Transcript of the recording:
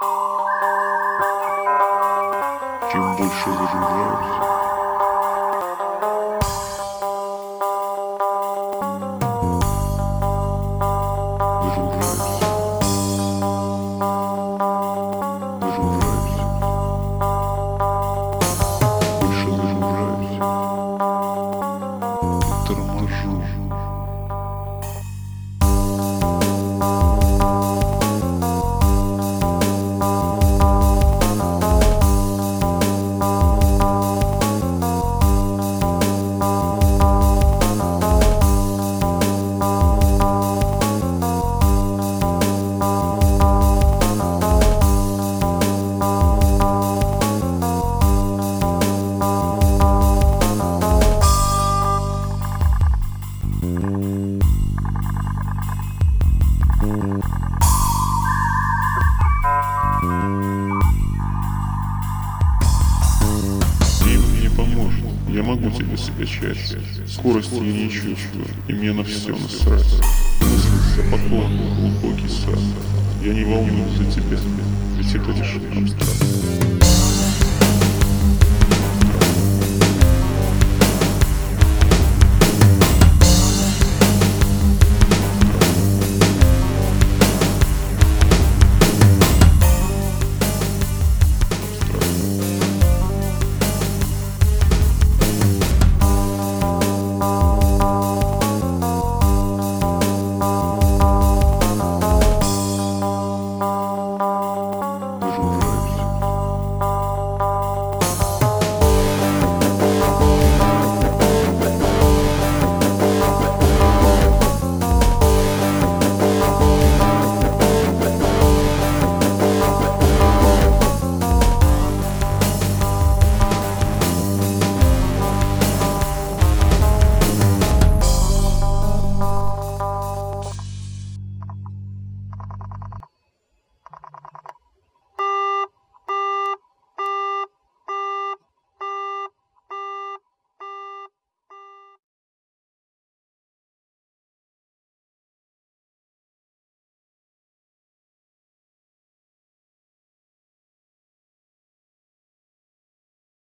Чем больше загружаюсь, торможу. Сила не поможет, я могу тебя скачать. Скорости я не чувствую, и мне на все насрать. Мыслится поклон, глубокий сад. Я не волнуюсь за тебя, ведь это лишь абстракт.